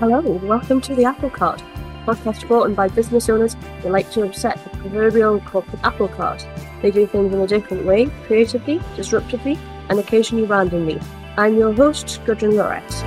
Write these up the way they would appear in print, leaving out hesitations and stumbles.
Hello, welcome to the Apple Cart, a podcast brought in by business owners who like to upset the proverbial corporate apple cart. They do things in a different way, creatively, disruptively, and occasionally randomly. I'm your host, Gudrun Lorette.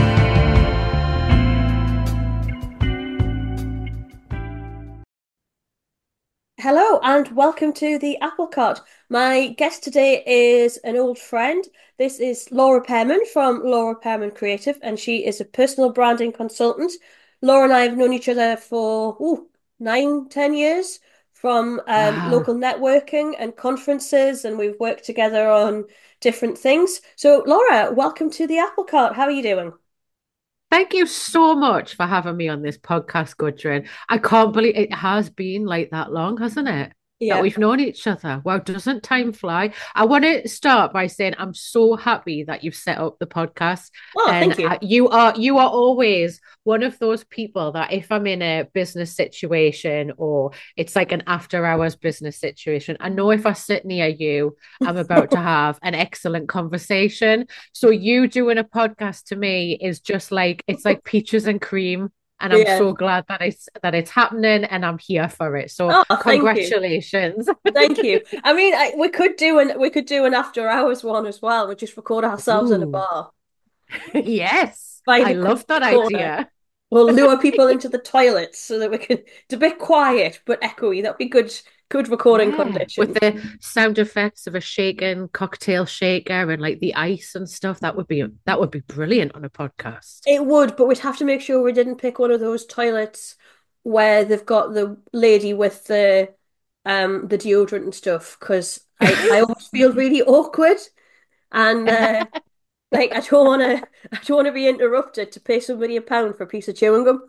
Hello and welcome to the Apple Cart. My guest today is an old friend. This is Laura Pearman from Laura Pearman Creative, and she is a personal branding consultant. Laura and I have known each other for 9, 10 years from Wow. local networking and conferences, and we've worked together on different things. So, Laura, welcome to the Apple Cart. How are you doing? Thank you so much for having me on this podcast, Gudrun. I can't believe it has been like that long, hasn't it? That Yeah. we've known each other. Wow, doesn't time fly? I want to start by saying I'm so happy that you've set up the podcast, Oh, thank and you. you are always one of those people that if I'm in a business situation or it's like an after hours business situation, I know if I sit near you, I'm about to have an excellent conversation. So you doing a podcast to me is just like it's like peaches and cream. And I'm Yeah. so glad that it's happening and I'm here for it. So Oh, thank you. congratulations. Thank you. I mean, we could do an after hours one as well. We just record ourselves in a Ooh, bar, yes. find I a quiet love that corner. idea. We'll lure people into the toilets so that we can. It's a bit quiet but echoey. That'd be good recording Yeah, with conditions. the sound effects of a shaken cocktail shaker and like the ice and stuff, that would be brilliant on a podcast. It would, but we'd have to make sure we didn't pick one of those toilets where they've got the lady with the deodorant and stuff, because I always feel really awkward and like I don't want to be interrupted to pay somebody £1 for a piece of chewing gum.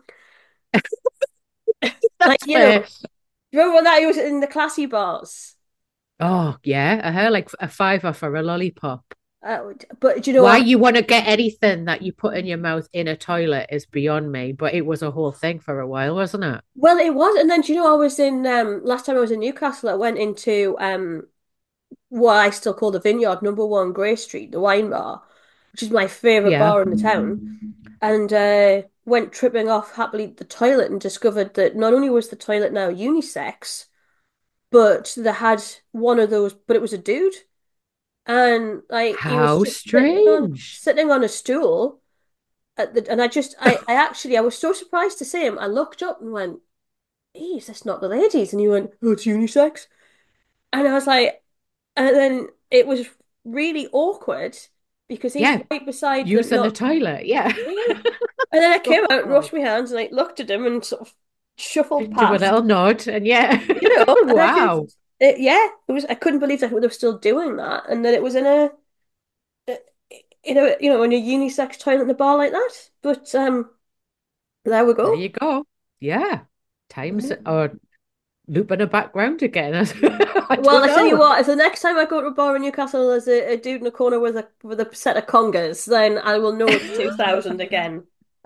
Like, That's fair. remember when that was in the classy bars? Oh, yeah. I heard like a fiver for a lollipop. But Why you want to get anything that you put in your mouth in a toilet is beyond me, but it was a whole thing for a while, wasn't it? well, it was, and then I was in last time I was in Newcastle, I went into what I still call the Vineyard, number 1 Grey Street, the wine bar, which is my favorite Yeah. bar in the town, and went tripping off happily the toilet and discovered that not only was the toilet now unisex, but they had one of those, but it was a dude. And like he was How just sitting on strange. sitting on a stool at the, and I was so surprised to see him. I looked up and went, "Ease, that's not the ladies." And he went, "Oh, it's unisex." And I was like, and then it was really awkward because he's Yeah, right beside the using the not, toilet. Yeah. yeah. And then I came out and Oh, washed my hands and like looked at him and sort of shuffled do a past, little nod and yeah. and I Wow. just, yeah, it was. I couldn't believe that they were still doing that, and that it was uh, in a unisex toilet in a bar like that. But there we There go. you go. Yeah. Times or looping a background again. I Well, don't I tell you know. what, if the next time I go to a bar in Newcastle there's a dude in a corner with a set of congas, then I will know it's 2000 again.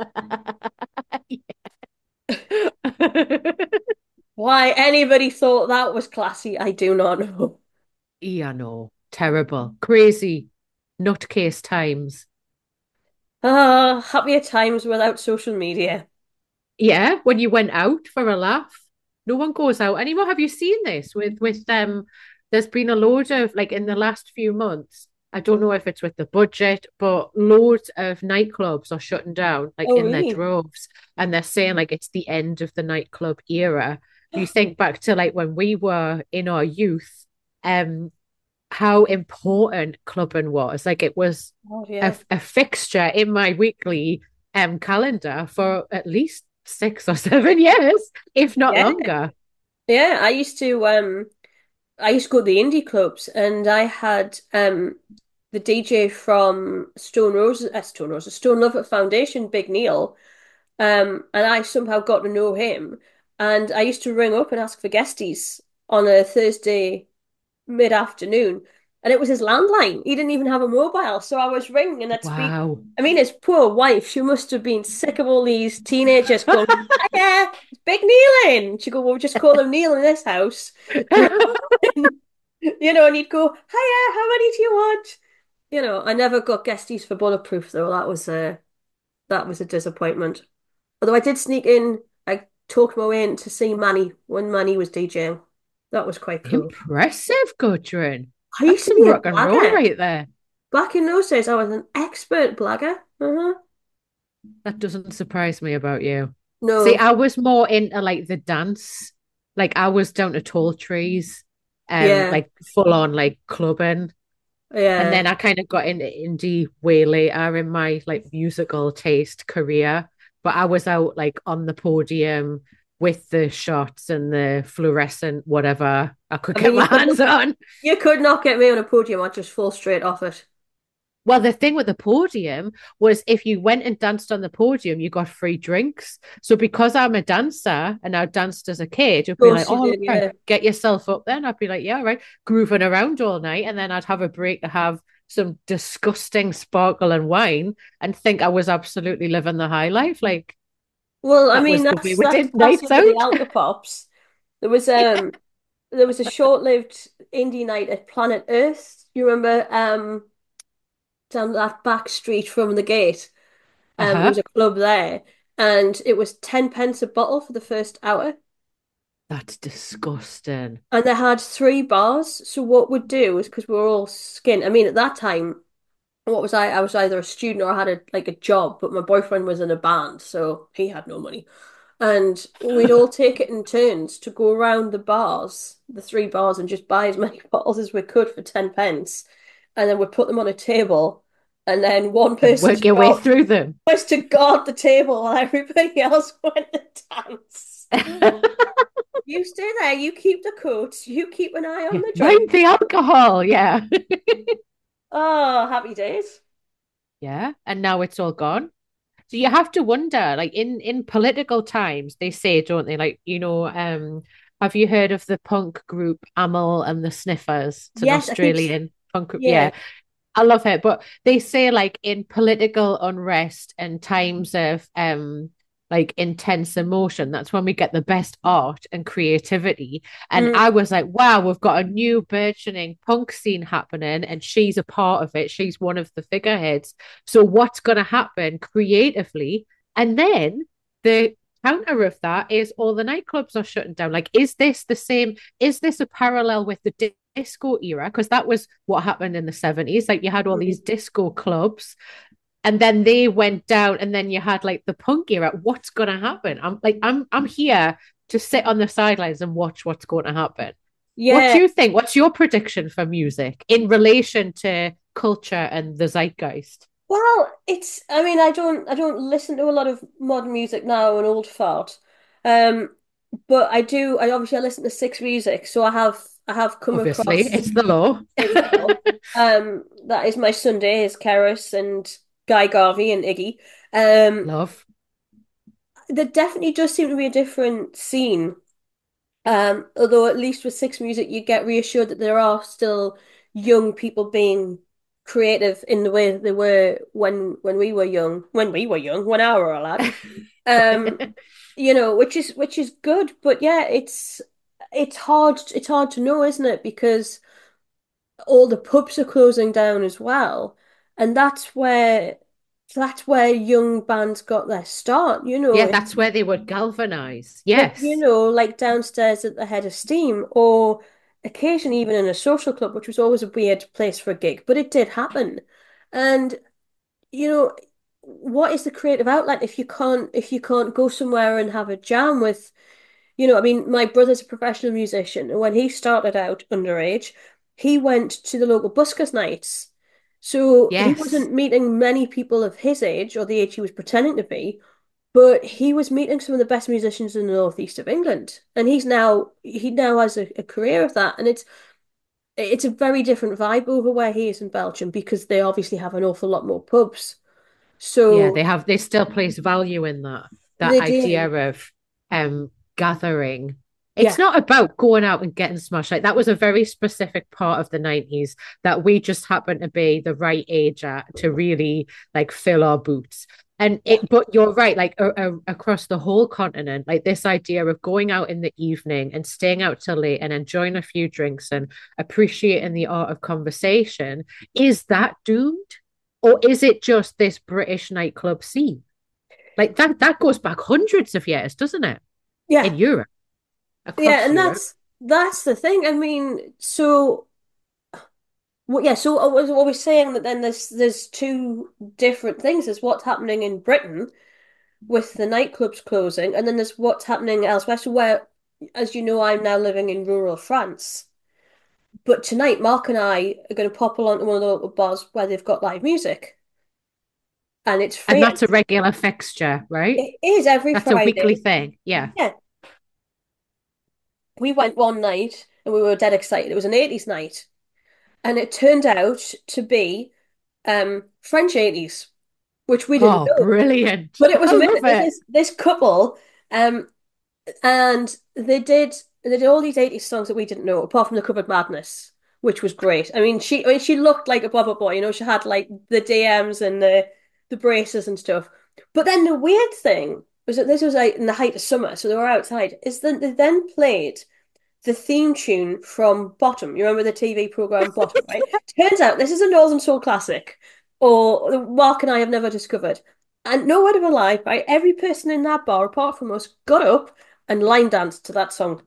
Why anybody thought that was classy, I do not know. Yeah, no. Terrible. Crazy nutcase times. Ah, happier times without social media. Yeah, when you went out for a laugh. No one goes out anymore. Have you seen this with there's been a load of like in the last few months. I don't know if it's with the budget, but loads of nightclubs are shutting down like Oh, in their really? droves. And they're saying like it's the end of the nightclub era. You think back to like when we were in our youth, um, how important clubbing was. Like it was Oh, a, yeah. a fixture in my weekly calendar for at least 6 or 7 years, if not Yeah. longer. Yeah, I used to go to the indie clubs, and I had the DJ from Stone Lovett Foundation, Big Neil, and I somehow got to know him, and I used to ring up and ask for guesties on a Thursday mid-afternoon, and it was his landline. He didn't even have a mobile, so I was ringing, and I'd speak. Wow. I mean, his poor wife, she must have been sick of all these teenagers going, "Hiya, it's Big Neil in." She'd go, "Well, we just call him Neil in this house." And he'd go, "Hiya, how many do you want?" I never got guesties for Bulletproof though. That was a disappointment. Although I did sneak in, I talked my way in to see Manny when Manny was DJing. That was quite cool. Impressive, Gudrun. I That's used to some be a rock and roll blagger. right there. Back in those days, I was an expert blagger. Uh-huh. That doesn't surprise me about you. See, No. I was more into like the dance. Like I was down to tall trees, Yeah. like full on like clubbing. And Yeah. then I kind of got into indie way later in my like musical taste career. But I was out like on the podium with the shots and the fluorescent whatever I could I get mean, my hands on. you could not get me on a podium. I'd just fall straight off it. Well, the thing with the podium was if you went and danced on the podium, you got free drinks. So because I'm a dancer and I danced as a kid, you'd Of be like, course you oh, did, right, yeah. get yourself up then. I'd be like, yeah, all right, grooving around all night. And then I'd have a break to have some disgusting sparkle and wine and think I was absolutely living the high life. Like Well, I that mean, was the way that's we that's did nights classic with the out. Alcopops. There was there was a short-lived indie night at Planet Earth. You remember down that back street from the gate? There Uh-huh. was a club there, and it was 10 pence a bottle for the first hour. That's disgusting. And they had three bars. So what we'd do is because we were all skint. I mean, at that time, what was I? I was either a student or I had a job, but my boyfriend was in a band, so he had no money. And we'd all take it in turns to go around the bars, the three bars, and just buy as many bottles as we could for 10 pence. And then we'd put them on a table. And then one And person work your way through them. was to guard the table while everybody else went to dance. You stay there, you keep the coats, you keep an eye on Yeah, the drink. mind the alcohol. Yeah. Oh, happy days. Yeah. And now it's all gone. So you have to wonder, like in political times, they say, don't they? Like, have you heard of the punk group Amyl and the Sniffers? It's an Yes, I think, Australian punk group. yeah. Yeah, I love it. But they say like in political unrest and times of like intense emotion, that's when we get the best art and creativity. And Mm, I was like, wow, we've got a new burgeoning punk scene happening, and she's a part of it. She's one of the figureheads. So what's gonna happen creatively? And then the counter of that is all the nightclubs are shutting down. Like, is this the same? Is this a parallel with the disco era? Because that was what happened in the 70s. Like, you had all these mm. disco clubs, and then they went down, and then you had like the punk era. What's gonna happen? I'm here to sit on the sidelines and watch what's going to happen. What Yeah. do you think? What's your prediction for music in relation to culture and the zeitgeist? Well, I mean, I don't listen to a lot of modern music now and old fart. Um, but I obviously I listen to Six Music, so I have come Obviously, across it's the law. it as well. That is my Sundays, Keris and Guy Garvey and Iggy. Um, Love. there definitely does seem to be a different scene. Although at least with Six Music, you get reassured that there are still young people being creative in the way that they were when we were young, when I were a lad. Um, which is good, but yeah, it's hard to know, isn't it? Because all the pubs are closing down as well, and that's where young bands got their start. Yeah, that's where they would galvanize. Yes. Like downstairs at the Head of Steam, or occasionally even in a social club, which was always a weird place for a gig, but it did happen. And you know, what is the creative outlet if you can't go somewhere and have a jam with, I mean, my brother's a professional musician, and when he started out underage, he went to the local buskers nights. So he Yes. wasn't meeting many people of his age or the age he was pretending to be, but he was meeting some of the best musicians in the northeast of England, and he now has a career of that, and it's a very different vibe over where he is in Belgium because they obviously have an awful lot more pubs. Yeah, So they still place value in that they do, idea of gathering. It's yeah, not about going out and getting smashed. Like that was a very specific part of the 90s that we just happened to be the right age at to really like fill our boots. And yeah, but you're right, like across the whole continent, like this idea of going out in the evening and staying out till late and enjoying a few drinks and appreciating the art of conversation, is that doomed? Or is it just this British nightclub scene? Like that goes back hundreds of years, doesn't it? Yeah, In Europe, yeah, across and Europe. that's the thing. I mean, so well, yeah, so I was saying that then there's two different things. There's what's happening in Britain with the nightclubs closing, and then there's what's happening elsewhere. So where, as you know, I'm now living in rural France. But tonight, Mark and I are going to pop along to one of the local bars where they've got live music, and it's And free. that's a regular fixture, right? It is every That's a weekly Friday. thing. Yeah. Yeah, we went one night and we were dead excited. It was an 80s night, and it turned out to be French 80s, which we didn't Oh, know. brilliant. But it was I amazing. love it. This couple, um, and they did all these 80s songs that we didn't know, apart from the Covered Madness, which was great. I mean, she looked like a Bubba Boy, you know, she had like the DMs and the braces and stuff. But then the weird thing was that this was like in the height of summer, so they were outside, is that they then played the theme tune from Bottom. You remember the TV program Bottom, right? Turns out this is a Northern Soul classic, or Mark and I have never discovered. And no word of a lie, right? Every person in that bar, apart from us, got up and line danced to that song.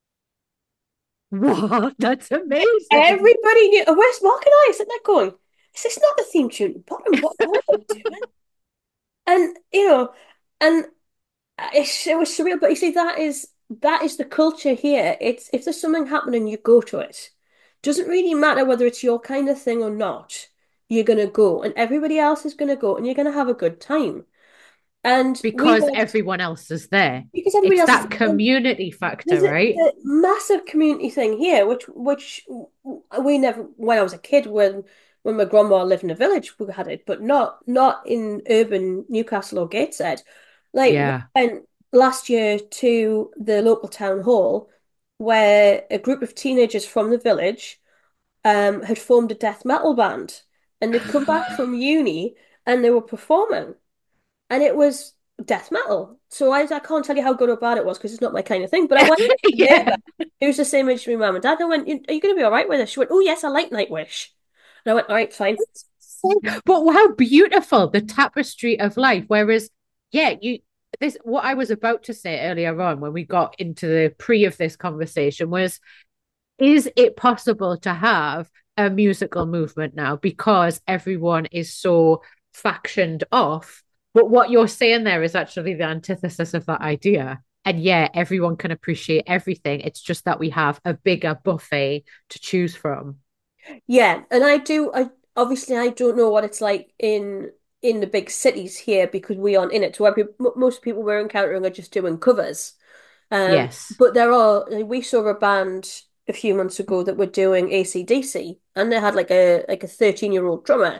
What? That's amazing. Everybody knew. Where's Mark and I sitting there going, "Is this not the theme tune? Bottom, what are they doing?" And and it was surreal. But you see, that is the culture here. It's if there's something happening, you go to it. Doesn't really matter whether it's your kind of thing or not. You're gonna go, and everybody else is gonna go, and you're gonna have a good time. And we Because went everyone else is there. because everybody It's else is. that community factor, There's right? a massive community thing here, which we never when I was a kid when my grandma lived in a village we had it, but not in urban Newcastle or Gateshead. Like we Yeah. went last year to the local town hall where a group of teenagers from the village had formed a death metal band and they'd come back from uni and they were performing and it was death metal. So I can't tell you how good or bad it was because it's not my kind of thing. But I went to my neighbour, Yeah. who's the same age as my mum and dad. And I went, "Are you going to be all right with this?" She went, "Oh yes, I like Nightwish." And I went, "All right, fine." But how beautiful the tapestry of life. Whereas, yeah, you this what I was about to say earlier on when we got into the pre of this conversation was, is it possible to have a musical movement now because everyone is so factioned off? But what you're saying there is actually the antithesis of that idea. And yeah, everyone can appreciate everything. It's just that we have a bigger buffet to choose from. Yeah, and I do. I obviously I don't know what it's like in the big cities here because we aren't in it. So most people we're encountering are just doing covers. Yes. But there are, we saw a band a few months ago that were doing AC/DC and they had like a 13-year-old drummer,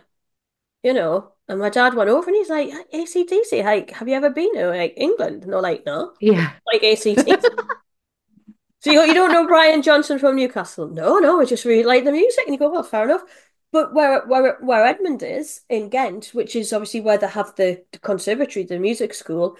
And my dad went over and he's like, AC/DC, like, have you ever been to like England? And they're like, no, Yeah. like AC/DC. So you don't know Brian Johnson from Newcastle? No, no, I just really like the music. And you go, well, fair enough. But where Edmund is in Ghent, which is obviously where they have the conservatory, the music school,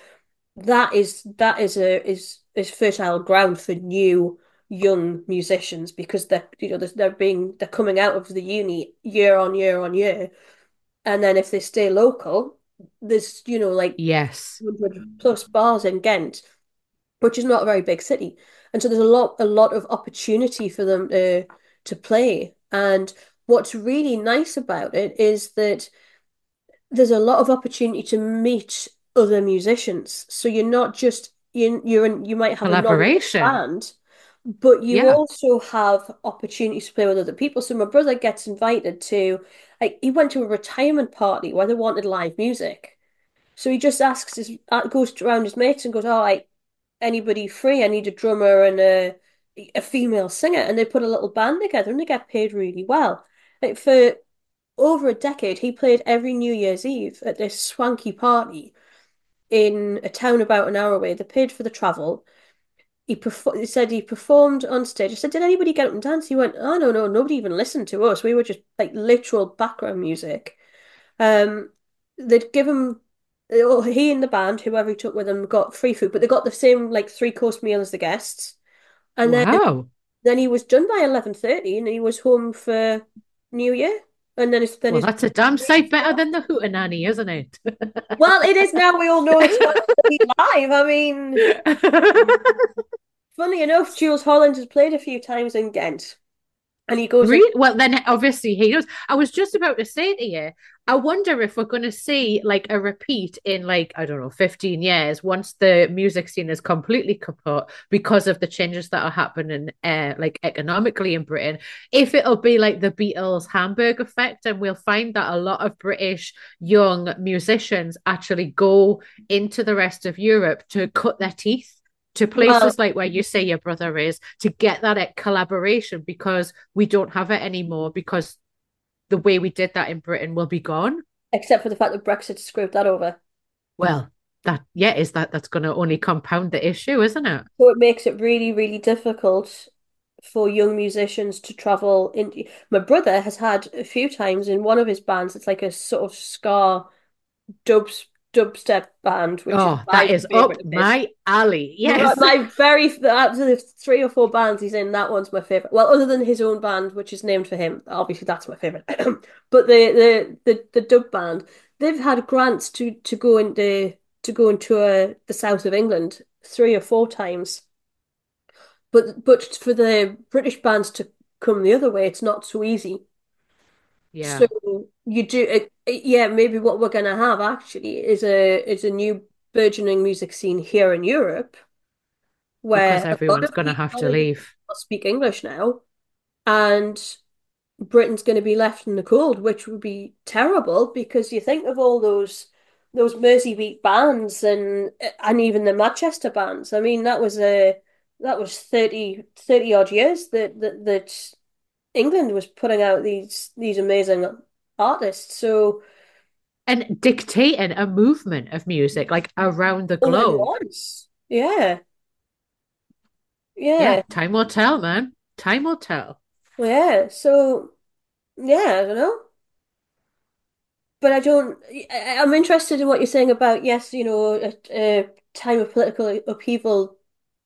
that is fertile ground for new young musicians because they're coming out of the uni year on year on year, and then if they stay local, there's like Yes. 100 plus bars in Ghent, which is not a very big city, and so there's a lot of opportunity for them to play. And what's really nice about it is that there's a lot of opportunity to meet other musicians. So you're not just you might have a nominal Collaboration. band, but you Yeah. also have opportunities to play with other people. So my brother gets invited to like he went to a retirement party where they wanted live music. So he just asks goes around his mates and goes, "Oh, like anybody free? I need a drummer and a female singer." And they put a little band together and they get paid really well. Like for over a decade, he played every New Year's Eve at this swanky party in a town about an hour away. They paid for the travel. He said he performed on stage. I said, "Did anybody get up and dance?" He went, "Oh no, no, nobody even listened to us. We were just like literal background music." Um, they'd give him he and the band, whoever he took with him, got free food, but they got the same like three-course meal as the guests. And then Wow. then he was done by 11:30 and he was home for New Year. And then Well, his that's a damn sight better than the Hootenanny, isn't it? well, it is now. We all know it's not live. I mean, funny enough, Jules Holland has played a few times in Ghent, and he goes, Really? Well, then obviously he does. I was just about to say to you, I wonder if we're going to see like a repeat in like, I don't know, 15 years once the music scene is completely kaput because of the changes that are happening, like economically in Britain. If it'll be like the Beatles Hamburg effect, and we'll find that a lot of British young musicians actually go into the rest of Europe to cut their teeth to well, places like where you say your brother is to get that collaboration because we don't have it anymore because the way we did that in Britain will be gone. except for the fact that Brexit screwed that over. Well, that yeah, is that's going to only compound the issue, isn't it? So it makes it really, really difficult for young musicians to travel in. My brother has had a few times in one of his bands, it's like a sort of ska dubs dubstep band, which is Oh, my that is favorite up of his. my alley. My, Yes. my very out of the 3 or 4 bands he's in, that one's my favorite. Well, other than his own band, which is named for him, obviously that's my favorite. But the dub band, they've had grants to go and tour the south of England 3 or 4 times. But for the British bands to come the other way, it's not so easy. So Yeah, you do yeah, maybe what we're gonna have actually is a new burgeoning music scene here in Europe because where everyone's going to have a to lot of these leave. people speak English now, and Britain's going to be left in the cold, which would be terrible because you think of all those Merseybeat bands and even the Manchester bands. I mean, that was 30 odd years that England was putting out these amazing artists. So And dictating a movement of music like around the all in globe. once. Yeah. Yeah, Yeah. time will tell, man. Time will tell. Yeah. So yeah, I don't know. But I don't. I'm interested in what you're saying about yes, a time of political upheaval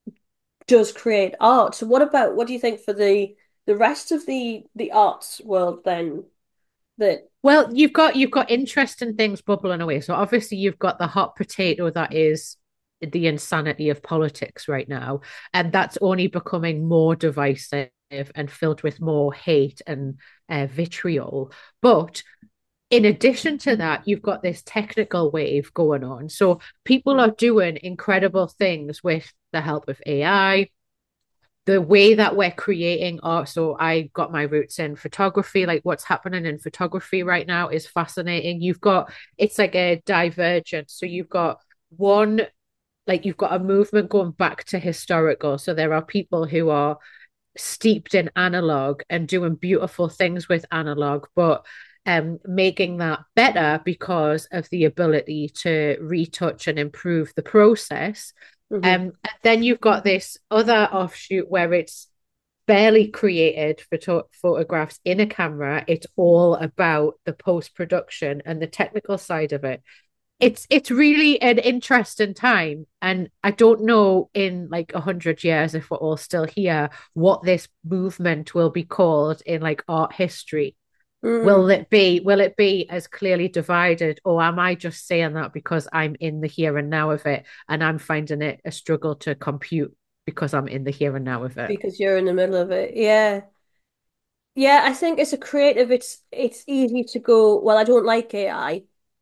does create art. So what do you think for the rest of the arts world then? That Well, you've got interesting things bubbling away. So obviously you've got the hot potato that is the insanity of politics right now, and that's only becoming more divisive and filled with more hate and vitriol. But in addition to that, you've got this technical wave going on. So people are doing incredible things with the help of AI, the way that we're creating art. So I got my roots in photography. Like what's happening in photography right now is fascinating. It's like a divergence. So one, you've got a movement going back to historical. So there are people who are steeped in analog and doing beautiful things with analog, but making that better because of the ability to retouch and improve the process. mhm, And then you've got this other offshoot where it's barely created photographs in a camera. It's all about the post production and the technical side of it. It's really an interesting time, and I don't know in like 100 years if we're all still here what this movement will be called in like art history. mhm. Will it be as clearly divided, or am I just saying that because I'm in the here and now of it and I'm finding it a struggle to compute because I'm in the here and now of it? Because you're in the middle of it. Yeah. Yeah, I think as a creative it's easy to go, well, I don't like AI.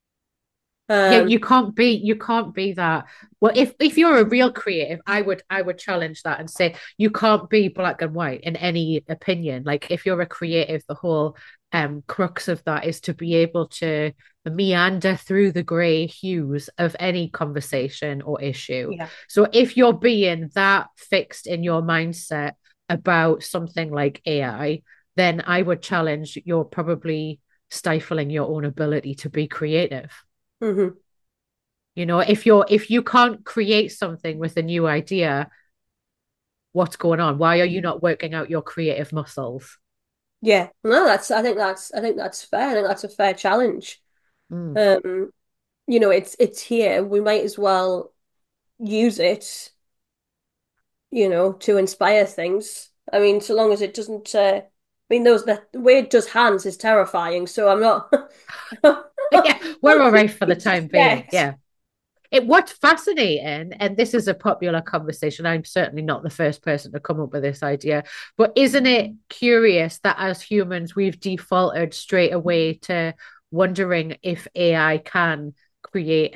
Yeah, Um you can't be that. Well, if you're a real creative, I would challenge that and say you can't be black and white in any opinion. Like if you're a creative, the whole crux of that is to be able to meander through the grey hues of any conversation or issue. yeah. So if you're being that fixed in your mindset about something like AI, then I would challenge you're probably stifling your own ability to be creative. Hmm. You know, if you can't create something with a new idea, what's going on? Why are you not working out your creative muscles? Yeah. No, I think that's fair. I think that's a fair challenge. Mm. Um, it's here. We might as well use it, to inspire things. I mean, so long as it doesn't mean, the way it does hands is terrifying, so I'm not Yeah, we're all right for the just time being. yet. Yeah. What's fascinating, and this is a popular conversation, I'm certainly not the first person to come up with this idea, but isn't it curious that as humans, we've defaulted straight away to wondering if AI can create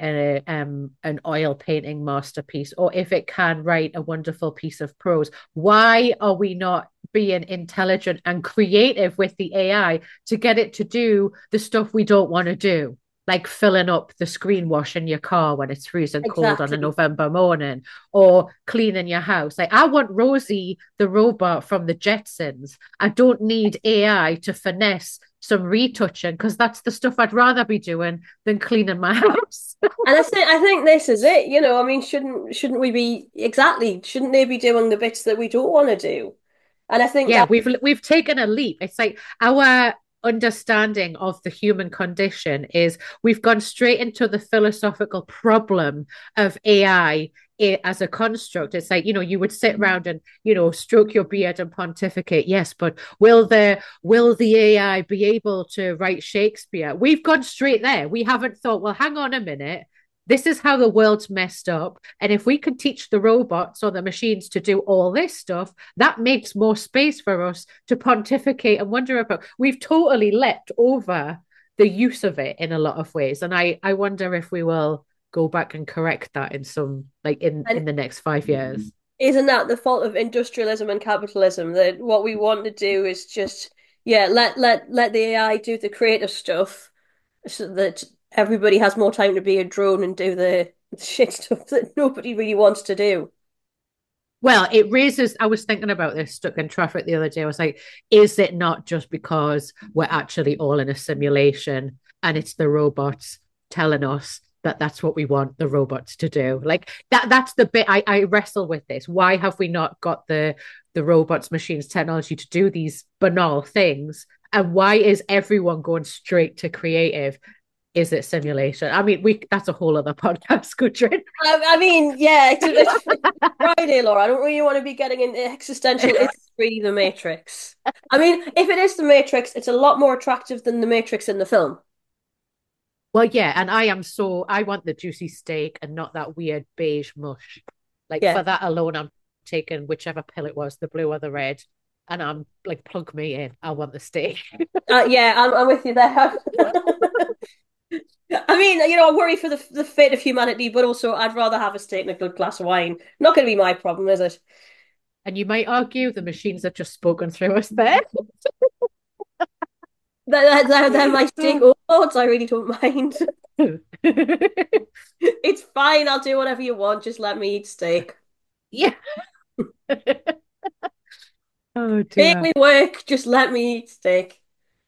an oil painting masterpiece or if it can write a wonderful piece of prose? Why are we not being intelligent and creative with the AI to get it to do the stuff we don't want to do? Like filling up the screen wash in your car when it's freezing cold on a Exactly. November morning, or cleaning your house. Like, I want Rosie the robot from the Jetsons. I don't need AI to finesse some retouching because that's the stuff I'd rather be doing than cleaning my house. And I think this is it, I mean, shouldn't we be exactly, shouldn't they be doing the bits that we don't want to do? And I think Yeah, that we've taken a leap. It's like our understanding of the human condition is we've gone straight into the philosophical problem of AI as a construct. It's like, you would sit around and, stroke your beard and pontificate. Yes, but will the AI be able to write Shakespeare? We've gone straight there. We haven't thought, well, hang on a minute. This is how the world's messed up. And if we can teach the robots or the machines to do all this stuff, that makes more space for us to pontificate and wonder about. We've totally leapt over the use of it in a lot of ways. And I wonder if we will go back and correct that in some like and in the next 5 years. isn't that the fault of industrialism and capitalism that what we want to do is just yeah, let the AI do the creative stuff so that everybody has more time to be a drone and do the shit stuff that nobody really wants to do. Well, it raises, I was thinking about this stuck in traffic the other day. I was like, is it not just because we're actually all in a simulation and it's the robots telling us that that's what we want the robots to do? Like that's the bit I wrestle with this. Why have we not got the robots, machines, technology to do these banal things? And why is everyone going straight to creative? Is it simulation? I mean, we that's a whole other podcast, Gudrun. I mean, yeah, it's Friday, Laura. I don't really want to be getting into existential. Is it really the Matrix? I mean, if it is the Matrix, it's a lot more attractive than the Matrix in the film. Well, yeah, and I want the juicy steak and not that weird beige mush. Like Yeah, for that alone, I'm taking whichever pill it was, the blue or the red, and I'm like, plug me in. I want the steak. yeah, I'm with you there. I mean, I worry for the fate of humanity, but also I'd rather have a steak and a good glass of wine. Not going to be my problem, is it? And you might argue the machines have just spoken through us there. They're my steak overlords. I really don't mind. It's fine. I'll do whatever you want. Just let me eat steak. Yeah. Oh Make dear. me work. Just let me eat steak.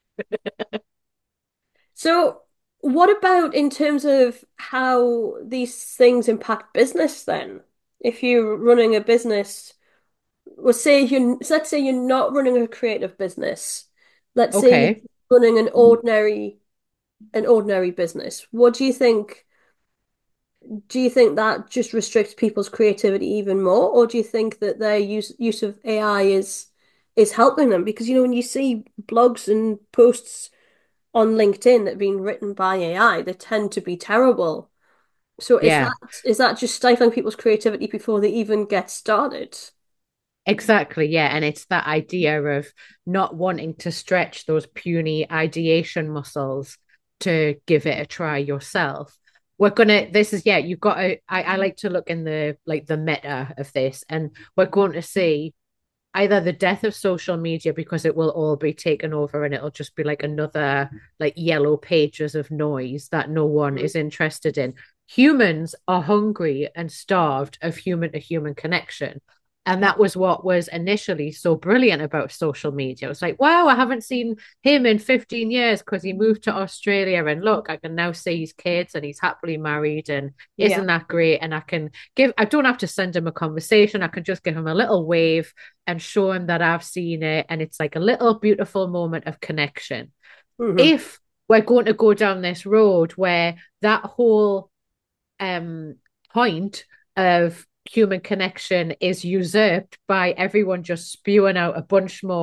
So, what about in terms of how these things impact business then? If you're running a business, let's say you're not running a creative business. Let's say you're Okay. running an ordinary business. What do you think? Do you think that just restricts people's creativity even more, or do you think that their use of AI is helping them? Because when you see blogs and posts on LinkedIn that have been written by AI, they tend to be terrible. So is that Yeah. is that just stifling people's creativity before they even get started? Exactly, yeah. And it's that idea of not wanting to stretch those puny ideation muscles to give it a try yourself. This is, yeah, you've got to, I like to look in the meta of this, and we're going to see either the death of social media because it will all be taken over and it'll just be like another like yellow pages of noise that no one Mhm. is interested in. Humans are hungry and starved of human to human connection. And that was what was initially so brilliant about social media. It was like, wow, I haven't seen him in 15 years because he moved to Australia. And look, I can now see his kids and he's happily married. And Yeah. isn't that great? And I don't have to send him a conversation. I can just give him a little wave and show him that I've seen it. And it's like a little beautiful moment of connection. Hmm. If we're going to go down this road where that whole point of human connection is usurped by everyone just spewing out a bunch more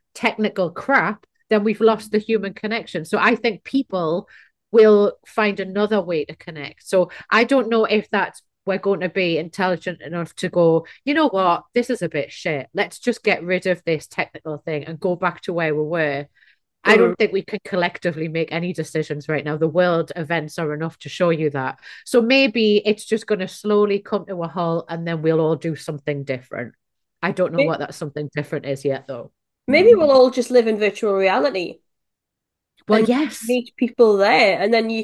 technical crap, then we've lost the human connection. So I think people will find another way to connect. So I don't know if that's we're going to be intelligent enough to go, you know what, this is a bit shit. Let's just get rid of this technical thing and go back to where we were. I Mm. don't think we can collectively make any decisions right now. The world events are enough to show you that. So maybe it's just going to slowly come to a halt and then we'll all do something different. I don't know May- what that something different is yet, though. Maybe we'll all just live in virtual reality Well, and yes. meet people there, and then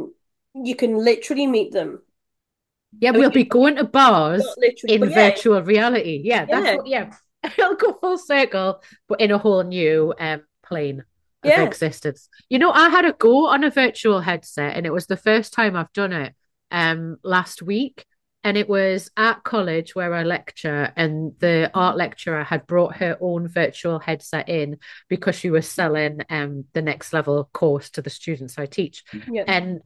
you can literally meet them. Yeah, I mean, we'll be going to bars not literally, in but yeah, virtual reality. Yeah, that's yeah, what, yeah. It'll go full circle, but in a whole new plane of yeah. existence. You know, I had a go on a virtual headset and it was the first time I've done it last week. And it was at college where I lecture, and the art lecturer had brought her own virtual headset in because she was selling the next level course to the students I teach. Yeah. And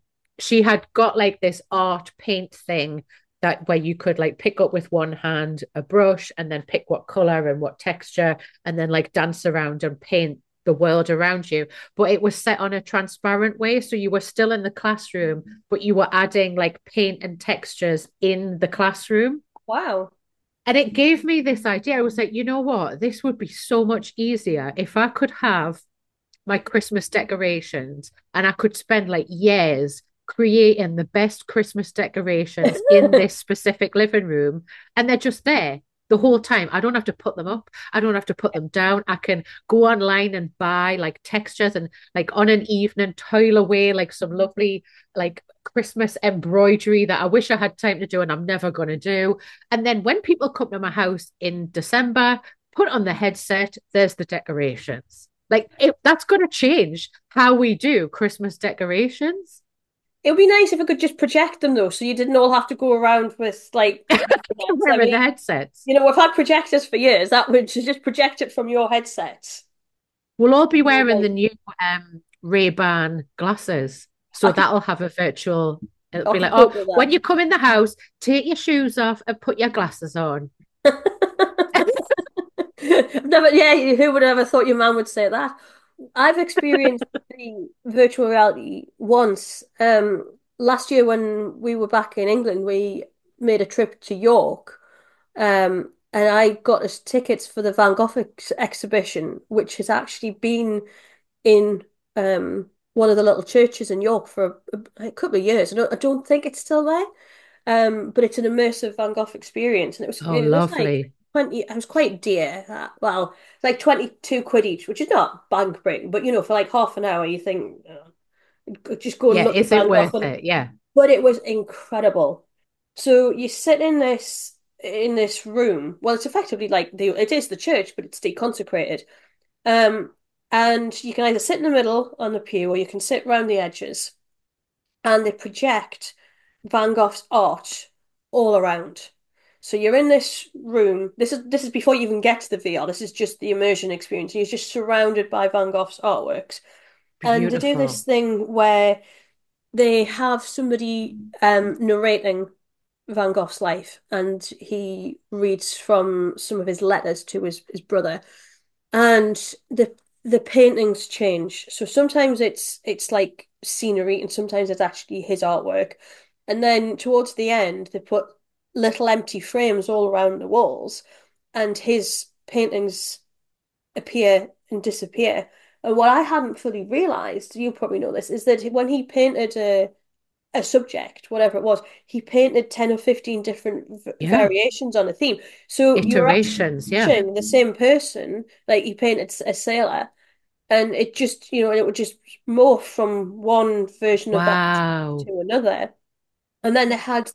she had got like this art paint thing that where you could like pick up with one hand a brush and then pick what color and what texture and then like dance around and paint the world around you. But it was set on a transparent way. So you were still in the classroom, but you were adding like paint and textures in the classroom. Wow. And it gave me this idea. I was like, you know what? This would be so much easier if I could have my Christmas decorations and I could spend like years creating the best Christmas decorations in this specific living room. And they're just there the whole time. I don't have to put them up. I don't have to put them down. I can go online and buy like textures and like on an evening toil away like some lovely like Christmas embroidery that I wish I had time to do and I'm never going to do. And then when people come to my house in December, put on the headset, there's the decorations. Like that's going to change how we do Christmas decorations. It would be nice if I could just project them though, so you didn't all have to go around with like headsets. I Wearing the mean, headsets. you know, we've had projectors for years. That would just project it from your headsets. We'll all be wearing the Like, new Ray-Ban glasses. I So could, that'll have a virtual, it'll I be like, could oh, cope with when you come in the house, take your shoes off and put your glasses on. that. Never, yeah, who would have ever thought your man would say that? I've experienced the virtual reality once. Last year when we were back in England, we made a trip to York. And I got us tickets for the Van Gogh exhibition, which has actually been in one of the little churches in York for a couple of years. I don't think it's still there. But it's an immersive Van Gogh experience, and Oh, it was like lovely. 20. It was quite dear. Well, it's like 22 quid each, which is not bank breaking, but you know, for like half an hour, you think just go and Yeah, look at is it Van Gogh, worth it? Yeah. but it was incredible. So you sit in this room. Well, it's effectively like it is the church, but it's deconsecrated. Um, and you can either sit in the middle on the pew, or you can sit round the edges, and they project Van Gogh's art all around. So you're in this room. This is before you even get to the VR. This is just the immersion experience. You're just surrounded by Van Gogh's artworks. And they do this Beautiful. thing where they have somebody narrating Van Gogh's life, and he reads from some of his letters to his brother. And the paintings change. So sometimes it's like scenery, and sometimes it's actually his artwork. And then towards the end, they put little empty frames all around the walls, and his paintings appear and disappear. And what I hadn't fully realized, you probably know this, is that when he painted a subject, whatever it was, he painted 10 or 15 different Yeah. variations on a theme. So you're actually Iterations. Yeah. watching the same person, like he painted a sailor, and it just, you know, it would just morph from one version of that Wow. to another. And then they had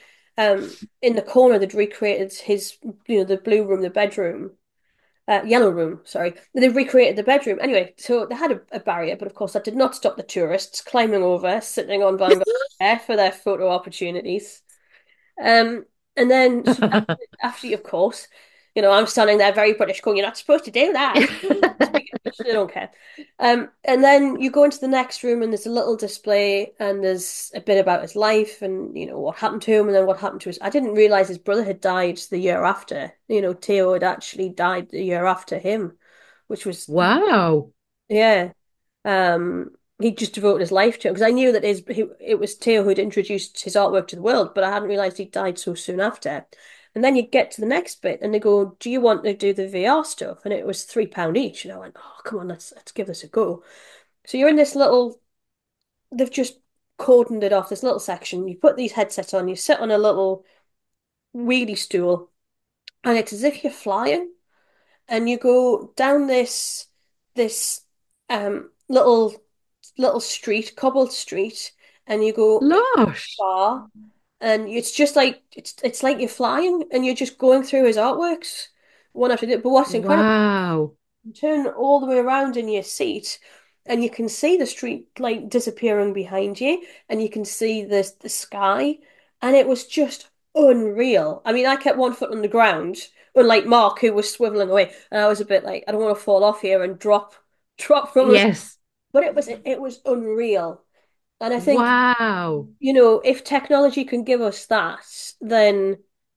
in the corner, they'd recreated his, you know, the blue room, the bedroom, yellow room, sorry. They recreated the bedroom. Anyway, so they had a barrier, but of course that did not stop the tourists climbing over, sitting on Van Gogh hair for their photo opportunities. Um, and then so after, of course, you know, I'm standing there very British going, you're not supposed to do that. You speak English, they don't care. And then you go into the next room and there's a little display and there's a bit about his life and, you know, what happened to him and then what happened to his. I didn't realize his brother had died the year after. You know, Theo had actually died the year after him, which was, Wow. yeah. He just devoted his life to it because I knew that it was Theo who'd introduced his artwork to the world, but I hadn't realized he died so soon after. And then you get to the next bit and they go, "Do you want to do the VR stuff?" And it was £3 each. And I went, "Oh, come on, let's give this a go." So you're in this little, they've just cordoned it off, this little section. You put these headsets on, you sit on a little wheelie stool, and it's as if you're flying. And you go down this little street, cobbled street, and you go in Lush. bar, and it's just like it's like you're flying, and you're just going through his artworks one after the other. But what's incredible, Wow. you turn all the way around in your seat, and you can see the street like disappearing behind you, and you can see the sky, and it was just unreal. I mean, I kept one foot on the ground, unlike Mark, who was swiveling away, and I was a bit like, I don't want to fall off here and drop from us. Yes. But it was unreal, and I think, Wow. if technology can give us that, then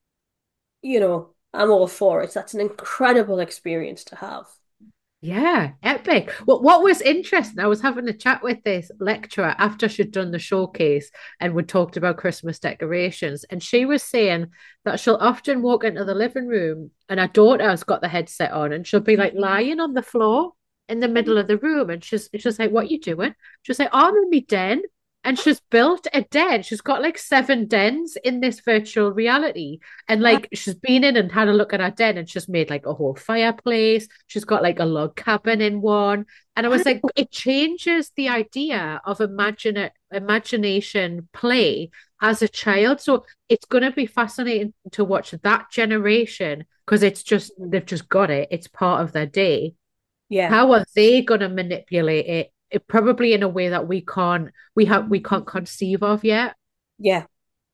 I'm all for it. That's an incredible experience to have. Yeah, epic. Well, what was interesting, I was having a chat with this lecturer after she'd done the showcase and we talked about Christmas decorations. And she was saying that she'll often walk into the living room and her daughter's got the headset on and she'll be like lying on the floor in the middle of the room. And she's like, "What are you doing?" She's like, "Oh, I'm in my den." And she's built a den. She's got like 7 dens in this virtual reality. And Wow. like she's been in and had a look at her den and she's made like a whole fireplace. She's got like a log cabin in one. And I was like, it changes the idea of imagination play as a child. So it's going to be fascinating to watch that generation because they've just got it. It's part of their day. Yeah, How are they going to manipulate it? It probably in a way that we can't conceive of yet. yeah,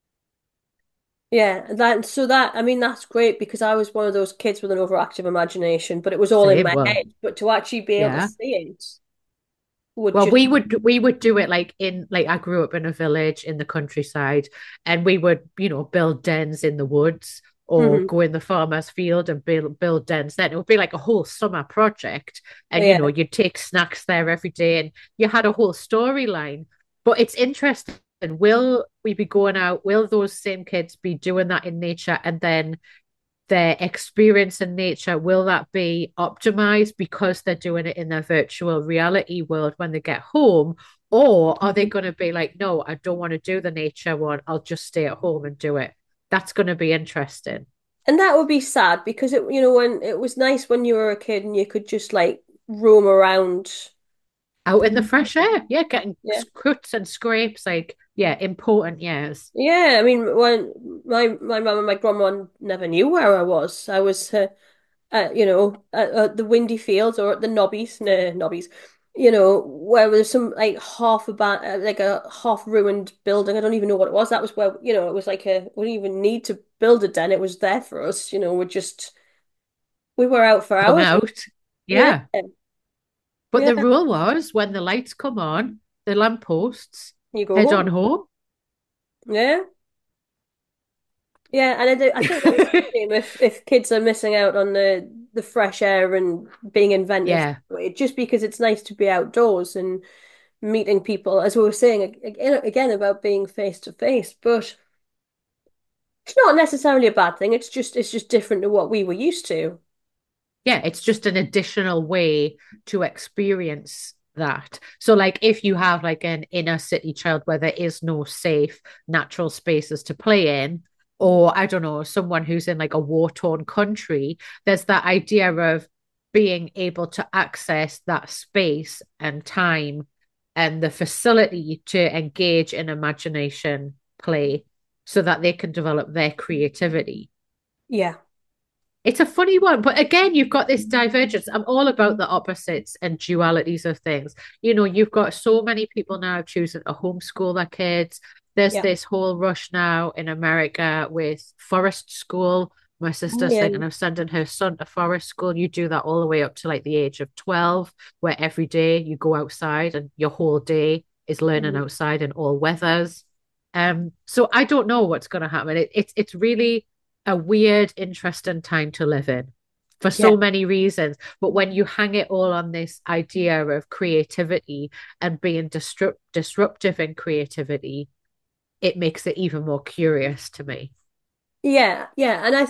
yeah. That I mean that's great because I was one of those kids with an overactive imagination, but it was all in Same. my Well, head. But to actually be able to yeah. see it would Well, just we would do it like I grew up in a village in the countryside, and we would build dens in the woods or Mhm. go in the farmer's field and build dens. Then it would be like a whole summer project, and Yeah, you'd take snacks there every day, and you had a whole storyline. But it's interesting. Will we be going out? Will those same kids be doing that in nature, and then their experience in nature, will that be optimized because they're doing it in their virtual reality world when they get home? Or are they going to be like, no, I don't want to do the nature one. I'll just stay at home and do it. That's going to be interesting. and that would be sad because when it was nice when you were a kid and you could just like roam around. Out in the fresh air. Yeah, getting Yeah. cuts and scrapes, like, yeah, important years. Yeah, I mean, when my mum and my grandma never knew where I was. I was, at the windy fields or at the Nobbies, no, Nobbies, where there's some like like a half ruined building. I don't even know what it was. That was where, it was like we didn't even need to build a den. It was there for us. We were out for Hung hours. out. Yeah, Yeah. But yeah. the rule was when the lights come on, the lampposts, You go head on home. home. Yeah. Yeah, and I think that's a shame if kids are missing out on the fresh air and being inventive, Yeah. just because it's nice to be outdoors and meeting people, as we were saying again about being face to face. But it's not necessarily a bad thing. It's just different to what we were used to. Yeah, it's just an additional way to experience that. So, like, if you have like an inner city child where there is no safe natural spaces to play in, or I don't know, someone who's in like a war-torn country, there's that idea of being able to access that space and time and the facility to engage in imagination play so that they can develop their creativity. Yeah, It's a funny one, but again, you've got this divergence. I'm all about the opposites and dualities of things. You've got so many people now choosing to homeschool their kids. There's yeah. this whole rush now in America with forest school. My Oh, sister's yeah. thinking of sending her son to forest school. You do that all the way up to like the age of 12, where every day you go outside and your whole day is learning Mhm. outside in all weathers. So I don't know what's going to happen. It's really a weird, interesting time to live in. for Yeah. so many reasons. But when you hang it all on this idea of creativity and being disruptive in creativity, it makes it even more curious to me. Yeah, yeah, and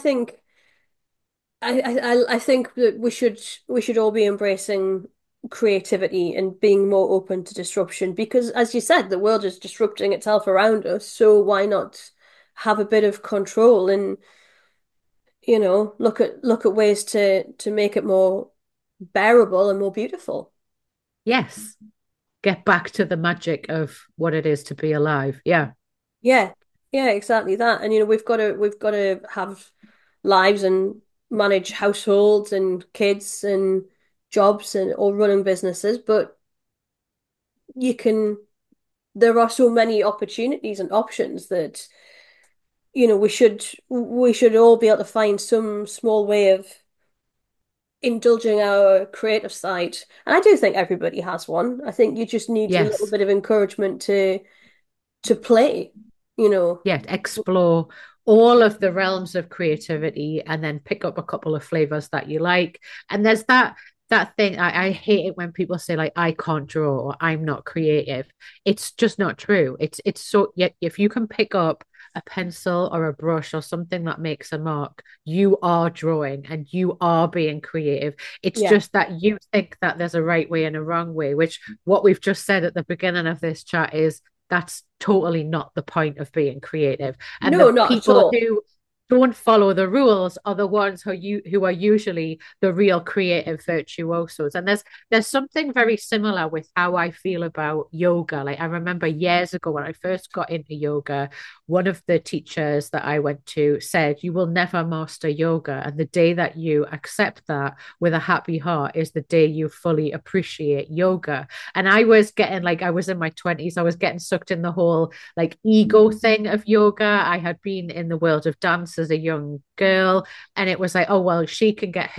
I think that we should all be embracing creativity and being more open to disruption because, as you said, the world is disrupting itself around us. So why not have a bit of control and look at ways to make it more bearable and more beautiful. Yes, get back to the magic of what it is to be alive. Yeah. Yeah, yeah, exactly that. And we've got to have lives and manage households and kids and jobs and or running businesses, but you can there are so many opportunities and options that we should all be able to find some small way of indulging our creative side. And I do think everybody has one. I think you just need a little Yes. bit of encouragement to play, you know. Yeah, explore all of the realms of creativity and then pick up a couple of flavors that you like. And there's that thing I hate it when people say like I can't draw or I'm not creative. It's just not true. It's so yet if you can pick up a pencil or a brush or something that makes a mark, you are drawing and you are being creative. It's Yeah. just that you think that there's a right way and a wrong way, which what we've just said at the beginning of this chat is that's totally not the point of being creative. And No, the not at people all. who don't follow the rules are the ones who are usually the real creative virtuosos. And there's something very similar with how I feel about yoga. Like I remember years ago when I first got into yoga, one of the teachers that I went to said, "You will never master yoga, and the day that you accept that with a happy heart is the day you fully appreciate yoga." And I was getting like I was in my 20s, I was getting sucked in the whole like ego thing of yoga. I had been in the world of dance as a young girl, and it was like, oh well, she can get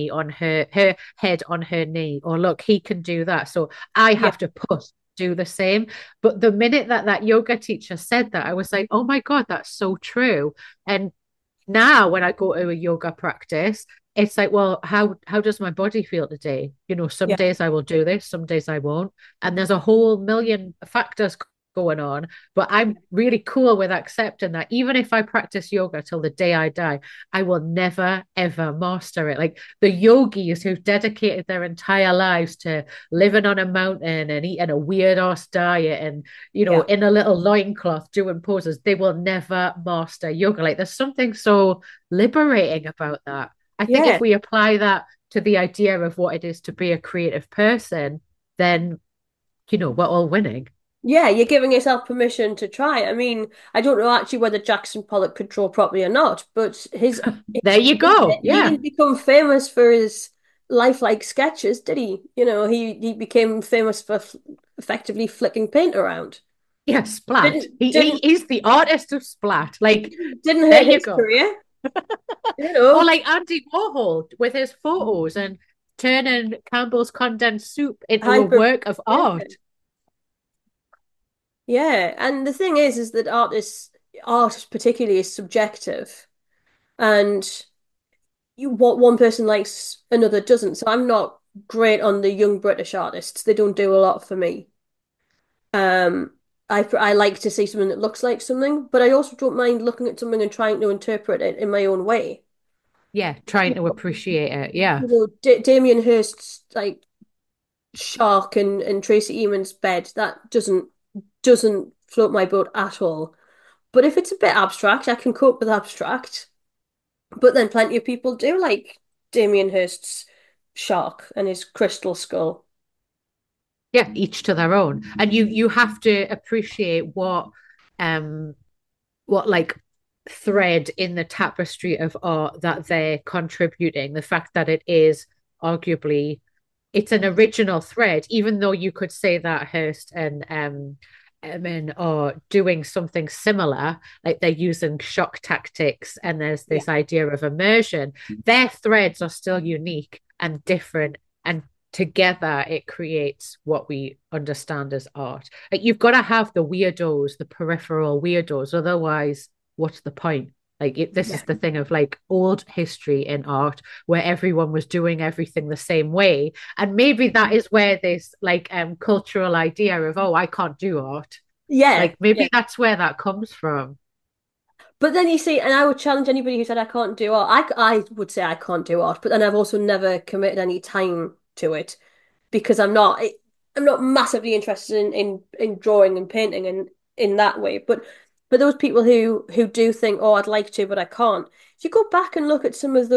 her head on her knee, or look, he can do that. So I Yeah. have to do the same. But the minute that yoga teacher said that, I was like, oh my God, that's so true. And now when I go to a yoga practice, it's like, well, how does my body feel today? You know, some Yeah. days I will do this, some days I won't. And there's a whole million factors going on, but I'm really cool with accepting that even if I practice yoga till the day I die, I will never ever master it. Like the yogis who've dedicated their entire lives to living on a mountain and eating a weird ass diet and Yeah. in a little loincloth doing poses, they will never master yoga. Like there's something so liberating about that. I think if Yeah. we apply that to the idea of what it is to be a creative person, then, we're all winning. Yeah, you're giving yourself permission to try. I mean, I don't know actually whether Jackson Pollock could draw properly or not, but There you go. he Yeah. didn't become famous for his lifelike sketches, did he? He became famous for effectively flicking paint around. Yeah. Splat. Didn't He didn't is the artist of splat. Like, didn't there hurt you his go. career, Or like Andy Warhol with his photos and turning Campbell's condensed soup into a hyper. work of Yeah, art. yeah. And the thing is that art particularly is subjective, and what one person likes, another doesn't. So I'm not great on the young British artists. They don't do a lot for me. Um, I like to see something that looks like something, but I also don't mind looking at something and trying to interpret it in my own way. Yeah. Trying to appreciate it. Yeah. D Damien Hirst's like Shark and Tracy Emin's Bed, that doesn't float my boat at all. But if it's a bit abstract, I can cope with abstract. But then plenty of people do like Damien Hirst's Shark and his crystal skull. Yeah, each to their own. And you have to appreciate um what like thread in the tapestry of art that they're contributing. The fact that it is arguably it's an original thread, even though you could say that Hearst and Emin are doing something similar, like they're using shock tactics and there's Yeah. this idea of immersion. Their threads are still unique and different, and together it creates what we understand as art. Like you've got to have the weirdos, the peripheral weirdos, otherwise, what's the point? This Yeah. is the thing of like old history in art where everyone was doing everything the same way. And maybe that is where this like cultural idea of, oh, I can't do art. Yeah. Like Yeah. maybe that's where that comes from. But then you see, and I would challenge anybody who said I can't do art. I would say I can't do art, but then I've also never committed any time to it because I'm not massively interested in drawing and painting and in that way. But those people who do think, oh, I'd like to, but I can't. If you go back and look at some of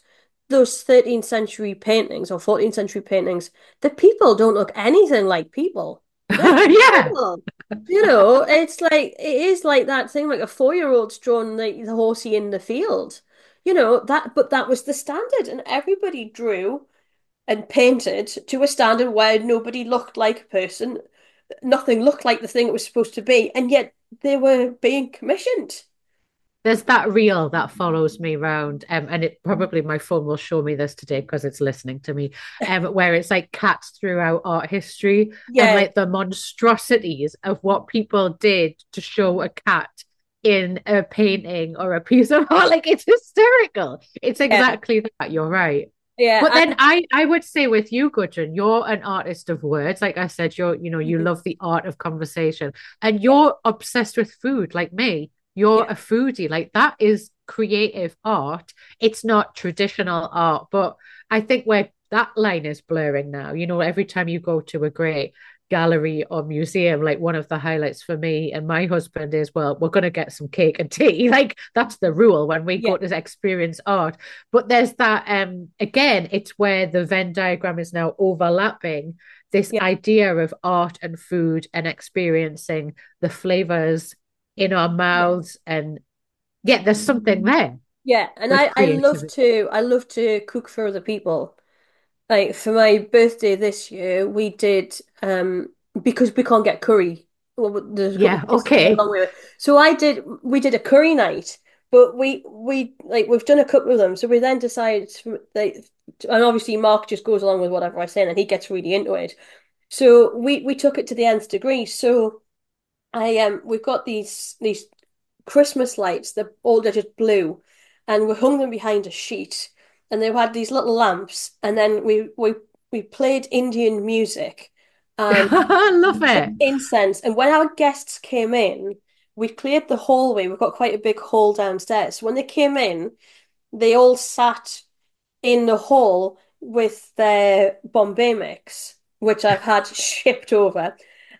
those 13th century paintings or 14th century paintings, the people don't look anything like people. They're Yeah. terrible. You know, it's like it is like that thing, like a 4-year-old's drawn the horsey in the field. You know, but that was the standard, and everybody drew and painted to a standard where nobody looked like a person, nothing looked like the thing it was supposed to be, and yet they were being commissioned. There's that reel that follows me around, and it probably my phone will show me this today because it's listening to me, where it's like cats throughout art history and Yeah, like the monstrosities of what people did to show a cat in a painting or a piece of art. Like it's hysterical. It's yeah, exactly that. You're right. But yeah, then I would say with you, Gudrun, you're an artist of words. Like I said, you mhm, love the art of conversation and you're obsessed with food like me. You're yeah, a foodie. Like that is creative art. It's not traditional art, but I think where that line is blurring now, every time you go to a great gallery or museum, like one of the highlights for me and my husband is, well, we're going to get some cake and tea. Like that's the rule when we yeah, go to experience art. But there's that, again, it's where the Venn diagram is now overlapping this yeah, idea of art and food and experiencing the flavors in our yeah. mouths. And yeah, there's something there Yeah, and with I creativity. I love to cook for other people. Like for my birthday this year, we did because we can't get curry. Well, there's a couple of Yeah, places to get okay. along with it. So we did a curry night, but we like we've done a couple of them. So we then decided like, and obviously Mark just goes along with whatever I say, and he gets really into it. So we took it to the nth degree. So I we've got these Christmas lights. They're just blue, and we hung them behind a sheet, and they had these little lamps, and then we played Indian music and I love lit it. incense. And when our guests came in, we cleared the hallway. We've got quite a big hall downstairs. So when they came in, they all sat in the hall with their Bombay mix, which I've had shipped over,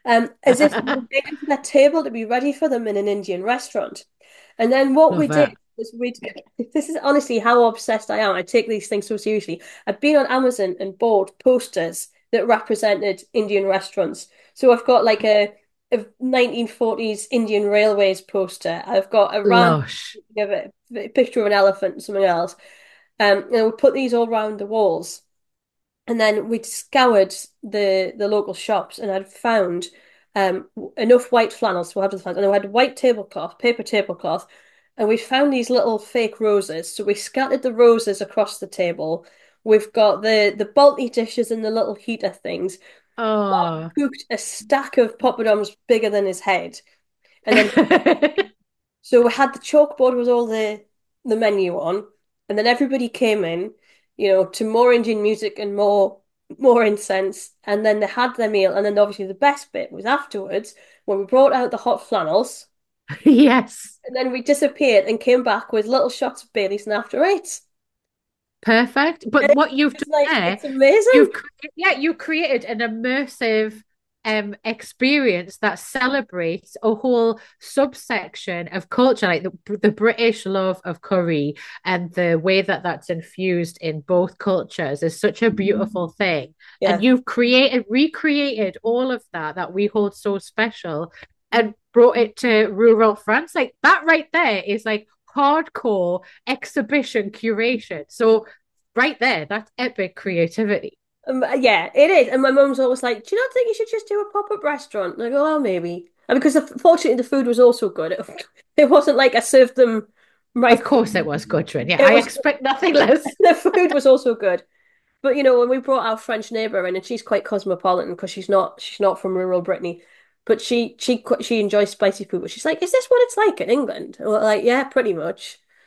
as if they were waiting for their table to be ready for them in an Indian restaurant. And then what we Love did it. was this is honestly how obsessed I am. I take these things so seriously. I've been on Amazon and bought posters that represented Indian restaurants. So I've got like a 1940s Indian Railways poster. I've got a random Lush. a picture of an elephant and something else. We put these all around the walls, and then we'd scoured the local shops, and I'd found enough white flannels to have the flannels, and I had white tablecloth, paper tablecloth, and we found these little fake roses. So we scattered the roses across the table. We've got the bulky dishes and the little heater things. Mark Oh. cooked a stack of poppadoms bigger than his head, and then so we had the chalkboard with all the menu on, and then everybody came in, to more Indian music and more incense, and then they had their meal, and then obviously the best bit was afterwards when we brought out the hot flannels, Yes. and then we disappeared and came back with little shots of Baileys and after eight. Perfect. But And what you've it's done like there, it's amazing. you created an immersive experience that celebrates a whole subsection of culture, like the British love of curry and the way that that's infused in both cultures is such a beautiful thing. And Yeah. you've recreated all of that we hold so special and brought it to rural France. Like that right there is like hardcore exhibition curation. So right there, that's epic creativity. Yeah, it is. And my mum's always like, "Do you not think you should just do a pop-up restaurant?" And I go, "Well, maybe." And because fortunately the food was also good. It wasn't like I served them Of right. course it was Gudrun. Yeah, It I was expect nothing less. the food was also good. But when we brought our French neighbor in, and she's quite cosmopolitan because she's not from rural Brittany, but she enjoys spicy food. But she's like, "Is this what it's like in England?" And we're like, "Yeah, pretty much."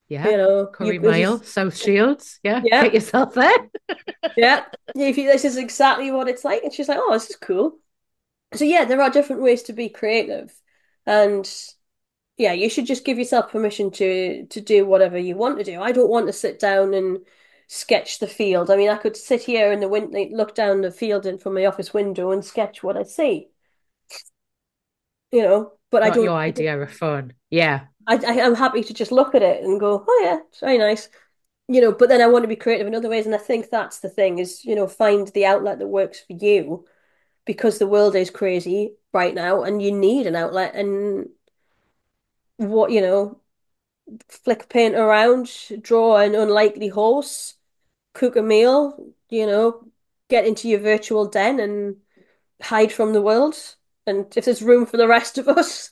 Yeah. You Curry this Mile, is South Shields. Yeah. yeah, Get yourself there. yeah. This is exactly what it's like, and she's like, oh, this is cool. So yeah, there are different ways to be creative, and yeah, you should just give yourself permission to do whatever you want to do. I don't want to sit down and sketch the field. I mean, I could sit here in the wind, like, look down the field and from my office window and sketch what I see, but I Not don't. your idea of fun. Yeah. I'm happy to just look at it and go, oh yeah, it's very nice. But then I want to be creative in other ways, and I think that's the thing is, find the outlet that works for you because the world is crazy right now, and you need an outlet. And what, flick paint around, draw an unlikely horse, cook a meal, get into your virtual den and hide from the world. And if there's room for the rest of us,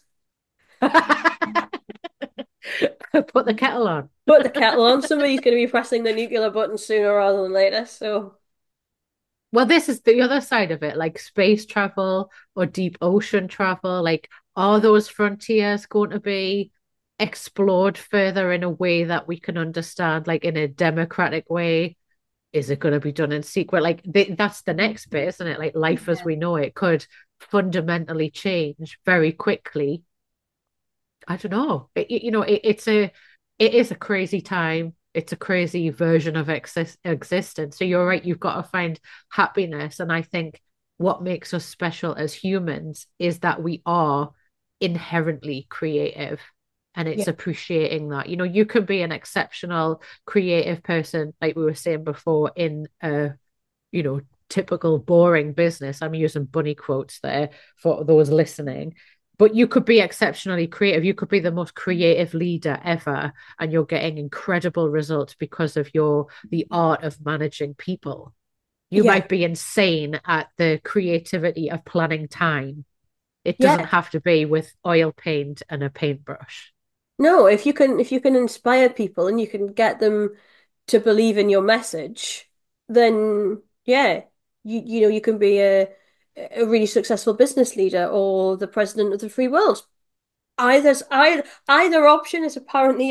Put the kettle on. put the kettle on. Somebody's going to be pressing the nuclear button sooner rather than later. So, Well, this is the other side of it, like space travel or deep ocean travel. Like, are those frontiers going to be explored further in a way that we can understand, like in a democratic way? Is it going to be done in secret? Like, that's the next bit, isn't it? Like, life as yeah. we know it could fundamentally change very quickly. I don't know. It is a crazy time. It's a crazy version of existence. So you're right. You've got to find happiness, and I think what makes us special as humans is that we are inherently creative, and Yeah. it's appreciating that. You can be an exceptional creative person, like we were saying before, in a you know, typical boring business. I'm using bunny quotes there for those listening. But you could be exceptionally creative. You could be the most creative leader ever, and you're getting incredible results because of the art of managing people. You Yeah. might be insane at the creativity of planning time. It doesn't Yeah. have to be with oil paint and a paintbrush. No, if you can inspire people and you can get them to believe in your message, then yeah, you can be a really successful business leader or the president of the free world. Either option is apparently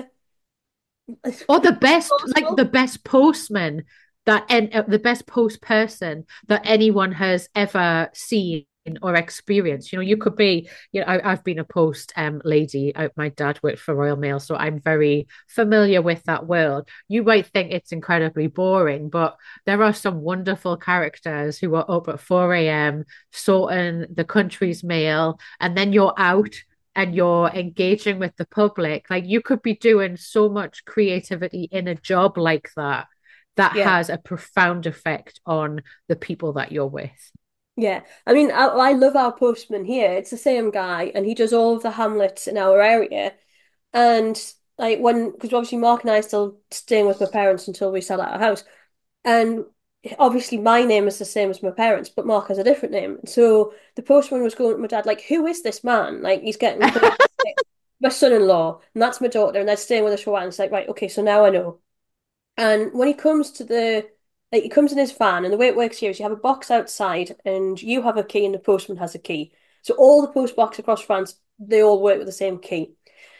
Or the possible. best postman the best post person that anyone has ever seen or experienced. You could be, I've been a post lady. My dad worked for Royal Mail, so I'm very familiar with that world. You might think it's incredibly boring, but there are some wonderful characters who are up at 4 a.m. sorting the country's mail, and then you're out and you're engaging with the public. Like, you could be doing so much creativity in a job like that Yeah, has a profound effect on the people that you're with. yeah. I mean, I love our postman here. It's the same guy, and he does all of the hamlets in our area. And like because obviously Mark and I are still staying with my parents until we sell our house. And obviously, my name is the same as my parents, but Mark has a different name. So the postman was going to my dad, like, who is this man? Like, he's getting called like, my son-in-law, and that's my daughter, and they're staying with us for a while. And it's like, right, okay, so now I know. And when he comes he comes in his van, and the way it works here is you have a box outside, and you have a key, and the postman has a key. So all the post box across France, they all work with the same key.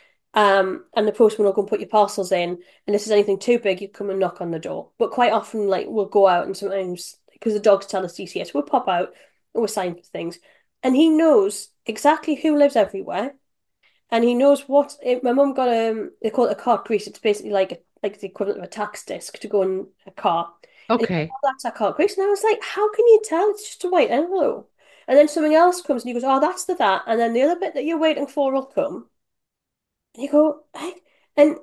And the postman will go and put your parcels in. And if there's anything too big, you come and knock on the door. But quite often, like, we'll go out and sometimes, because the dogs tell us DCS, we'll pop out and we'll sign for things. And he knows exactly who lives everywhere. And he knows my mum got they call it a cart crease. It's basically like the equivalent of a tax disc to go in a car. And he goes, Okay. oh, that's a cart crease. And I was like, how can you tell? It's just a white envelope. And then something else comes and he goes, oh, that's the that. And then the other bit that you're waiting for will come. And you go, hey. And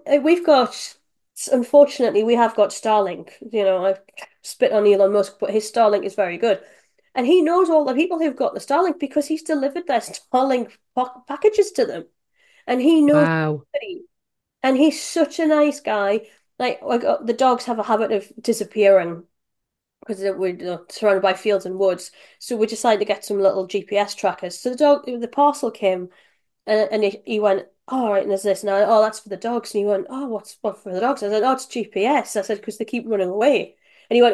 unfortunately, we have got Starlink. I spit on Elon Musk, but his Starlink is very good. And he knows all the people who've got the Starlink because he's delivered their Starlink packages to them. And he knows Wow. everybody. And he's such a nice guy. Like the dogs have a habit of disappearing because we're surrounded by fields and woods. So we decided to get some little GPS trackers. So the parcel came and he went, oh, all right, and there's this. And oh, that's for the dogs. And he went, oh, what for the dogs? I said, oh, it's GPS. I said, because they keep running away. And he went,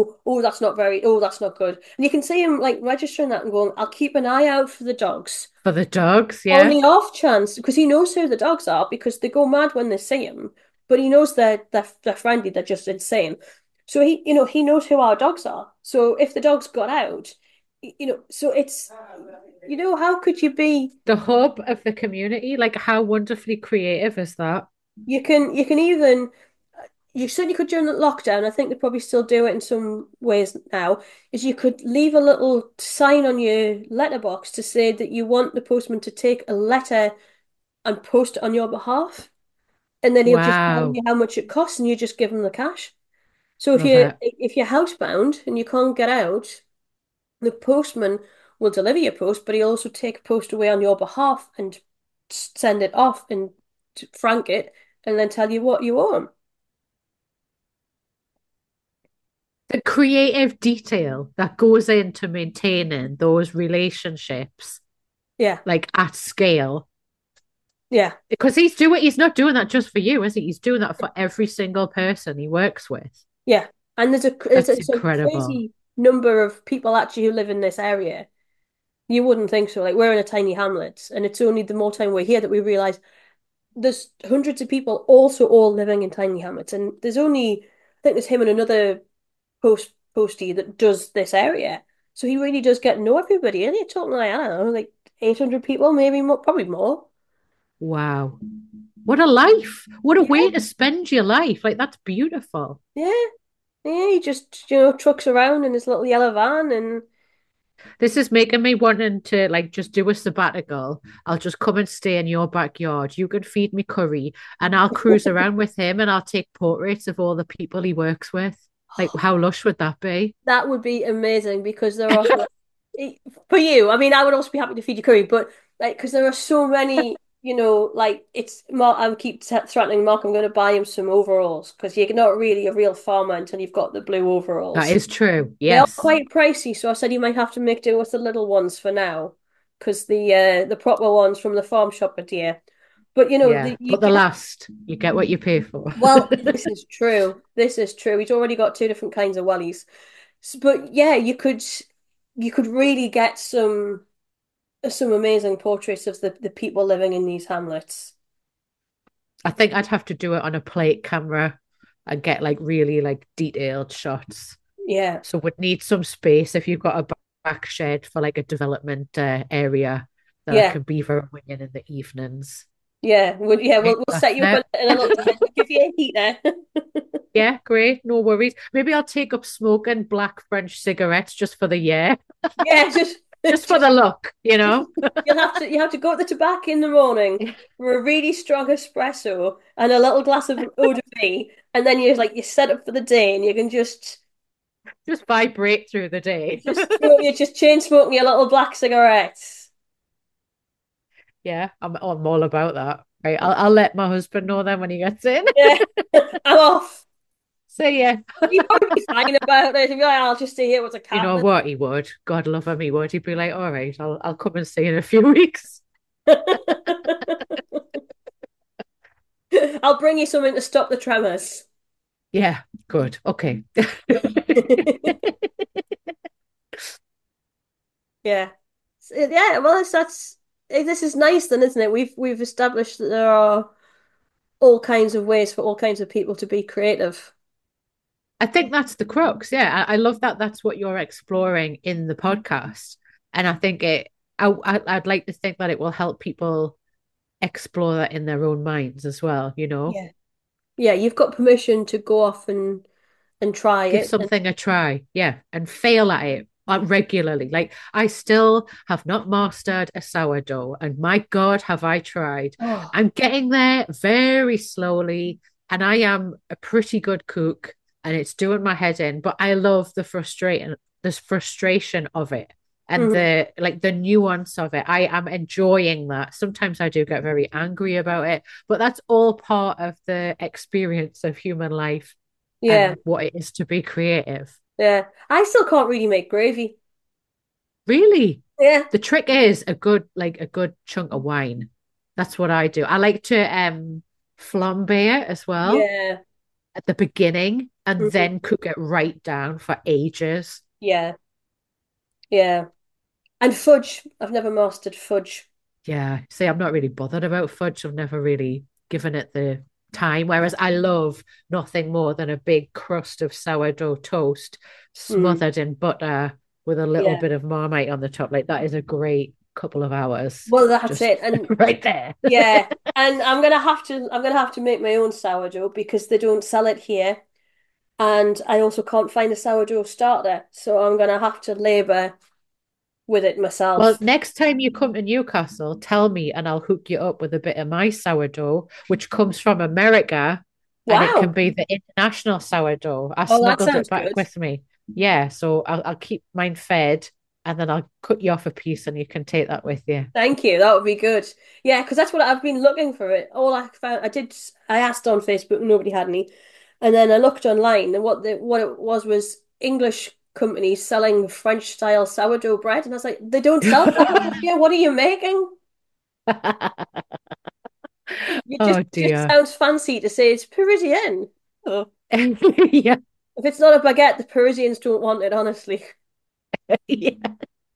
that's not good. And you can see him like registering that and going, I'll keep an eye out for the dogs. For the dogs, On yeah. the off chance, because he knows who the dogs are because they go mad when they see him. but he knows they're friendly, they're just insane. So he knows who our dogs are. So if the dogs got out, so it's, how could you be? The hub of the community. Like, how wonderfully creative is that? You can even you certainly could during the lockdown. I think they probably still do it in some ways now. Is you could leave a little sign on your letterbox to say that you want the postman to take a letter and post it on your behalf, and then he'll just tell Wow. you how much it costs, and you just give him the cash. So if Love you it. if you're housebound and you can't get out, the postman will deliver your post, but he'll also take a post away on your behalf and send it off and frank it, and then tell you what you owe him. The creative detail that goes into maintaining those relationships, Yeah, like at scale. yeah, Because he's not doing that just for you, is he? He's doing that for every single person he works with. yeah. And That's it's a incredible. crazy number of people actually who live in this area. You wouldn't think so. Like we're in a tiny hamlet, and it's only the more time we're here that we realize there's hundreds of people also all living in tiny hamlets, and I think there's him and another postie that does this area. So he really does get to know everybody, and you're talking like, I don't know, like 800 people, maybe more, probably more. Wow. What a life. What a Yeah, way to spend your life. Like, that's beautiful. yeah, yeah. He just trucks around in his little yellow van, and This is making me wanting to like just do a sabbatical. I'll just come and stay in your backyard. You can feed me curry and I'll cruise around with him and I'll take portraits of all the people he works with. Like, how lush would that be? that would be amazing because there are for you. I mean, I would also be happy to feed you curry, but like because there are so many, like it's Mark. I would keep threatening Mark. I'm going to buy him some overalls because you're not really a real farmer until you've got the blue That overalls. is true. They are Yes. quite pricey, so I said you might have to make do with the little ones for now, because the proper ones from the farm shop are dear. But Yeah. But the last, you get what you pay for. well, this is true. This is true. He's already got two different kinds of wellies. But yeah, you could really get some amazing portraits of the people living in these hamlets. I think I'd have to do it on a plate camera and get like really like detailed shots. Yeah, So would need some space if you've got a back shed for like a development area that I yeah, can beaver away in the evenings. yeah. We'll That's set you up it. in a little tent. We'll give you a heater. Yeah, great. No worries. Maybe I'll take up smoking black French cigarettes just for the year, Yeah, just just for just the look, you know? you have to go to the tobacco in the morning for a really strong espresso and a little glass of eau de vie, and then you're set up for the day, and you can Just vibrate through the day. you're just chain smoking your little black cigarettes. Yeah, I'm all about that. Right. I'll let my husband know then when he gets in. Yeah, I'm off. See ya. He'd probably be fine about it. He'd be like, I'll just stay here with a You cat. know what? He would. God love him, he would. He'd be like, all right, I'll come and see you in a few weeks. I'll bring you something to stop the tremors. Yeah, good. Okay. Yeah. Yeah, well, this is nice then, isn't it? We've established that there are all kinds of ways for all kinds of people to be creative. I think that's the crux. Yeah, I love that that's what you're exploring in the podcast. And I think I'd like to think that it will help people explore that in their own minds as well, you know? Yeah. Yeah, you've got permission to go off and try Give it. And something a try. Yeah, and fail at it regularly. Like I still have not mastered a sourdough, and my God, have I tried. oh, I'm getting there very slowly, and I am a pretty good cook, and it's doing my head in, but I love this frustration of it. And mhm. the nuance of it. I am enjoying that. Sometimes I do get very angry about it, but that's all part of the experience of human life Yeah, and what it is to be creative. yeah. I still can't really make gravy. Really, Yeah, the trick is a good chunk of wine. That's what I do. I like to flambe it as well yeah, at the beginning and mhm. then cook it right down for ages. Yeah, yeah. And fudge. I've never mastered fudge. Yeah. See, I'm not really bothered about fudge. I've never really given it time. Whereas I love nothing more than a big crust of sourdough toast Mm, smothered in butter with a little yeah. bit of Marmite on the top. Like that is a great couple of hours Well, that's just it. And right there. yeah, and I'm gonna have to make my own sourdough because they don't sell it here. And I also can't find a sourdough starter, so I'm gonna have to labor with it Well, myself. next time you come to Newcastle, tell me and I'll hook you up with a bit of my sourdough, which comes from America and it can Wow. be the international sourdough. I Oh, that smuggled it sounds back good. with me. Yeah, so I'll keep mine fed and then I'll cut you off a piece and you can take that with you. Thank you. That would be good. Yeah, because that's what I've been looking for it. All I found, I asked on Facebook, nobody had any, and then I looked online, and what it was English companies selling French style sourdough bread, and I was like, they don't sell that over here. What are you making? It just Oh just dear. sounds fancy to say it's Parisian. Oh, Yeah. if it's not a baguette, the Parisians don't want it, honestly. Yeah.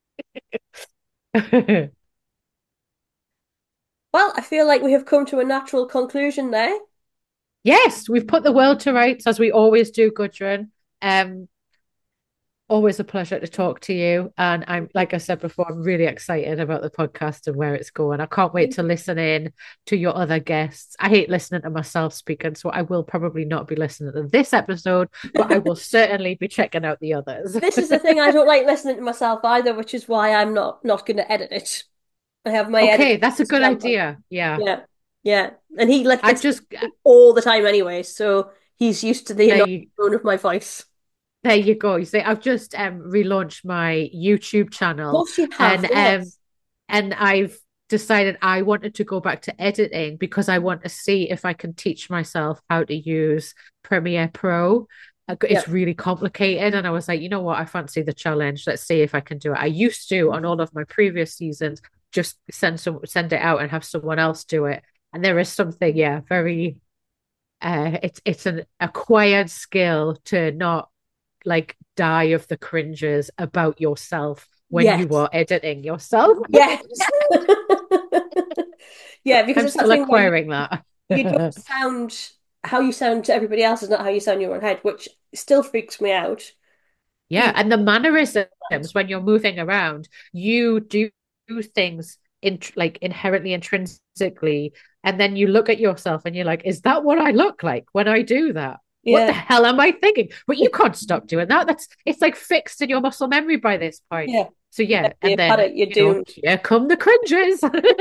Well, I feel like we have come to a natural conclusion there. Yes, we've put the world to rights as we always do, Gudrun. Um, Always a pleasure to talk to you. And I'm, like I said before, I'm really excited about the podcast and where it's going. I can't wait to listen in to your other guests. I hate listening to myself speaking, so I will probably not be listening to this episode, but I will certainly be checking out the others. This is the thing, I don't like listening to myself either, which is why I'm not going to edit it. I have my editor Okay, that's a good Stamper. idea. Yeah. Yeah, yeah, and he like I've listens just to me all the time anyway, so he's used to the there annoying you tone of my voice. there you go. You see, I've just relaunched my YouTube Of channel course you have, and yes. I've decided I wanted to go back to editing because I want to see if I can teach myself how to use Premiere Pro. Yeah, It's really complicated, and I was like, you know what? I fancy the challenge. Let's see if I can do it. I used to on all of my previous seasons just send it out and have someone else do it. And there is something, yeah, very it's an acquired skill to not like die of the cringes about yourself when you yes, are editing yourself. yes. Yeah, because I'm it's that still thing where acquiring that. you don't sound how you sound to everybody else is not how you sound in your own head, which still freaks me out. Yeah, Even and the mannerisms when you're moving around, you do things in like inherently intrinsically, and then you look at yourself and you're like, is that what I look like when I do that? What the yeah, hell am I thinking? But you can't stop doing that. That's it's like fixed in your muscle memory by this point. yeah, So yeah, yeah, and you've had then it, you're doomed. here come the cringes.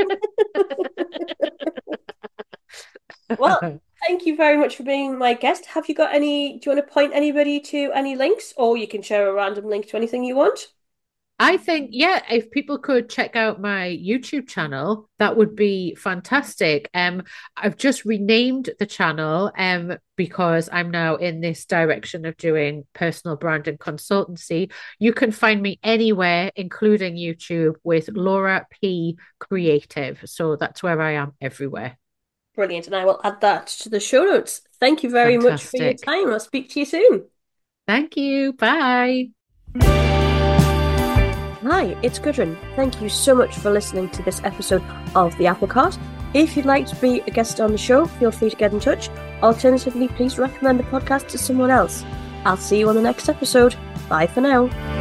Well, thank you very much for being my guest. Have you got do you want to point anybody to any links, or you can share a random link to anything you want? I think, yeah, if people could check out my YouTube channel, that would be fantastic. I've just renamed the channel because I'm now in this direction of doing personal brand and consultancy. You can find me anywhere, including YouTube, with Laura P Creative. So that's where I am everywhere. Brilliant, and I will add that to the show notes. Thank you very much for your Fantastic. time. I'll speak to you soon. Thank you. Bye. Hi, it's Gudrun. Thank you so much for listening to this episode of The Apple Cart. If you'd like to be a guest on the show, feel free to get in touch. Alternatively, please recommend the podcast to someone else. I'll see you on the next episode. Bye for now.